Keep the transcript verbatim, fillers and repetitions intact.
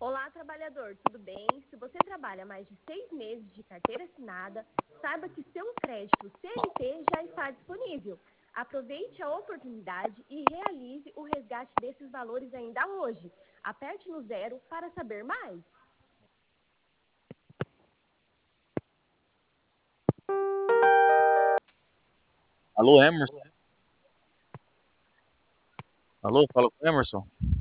Olá, trabalhador, tudo bem? Se você trabalha mais de seis meses de carteira assinada, saiba que seu crédito C L T já está disponível. Aproveite a oportunidade e realize o resgate desses valores ainda hoje. Aperte no zero para saber mais. Alô, Emerson? Alô, fala com o Emerson?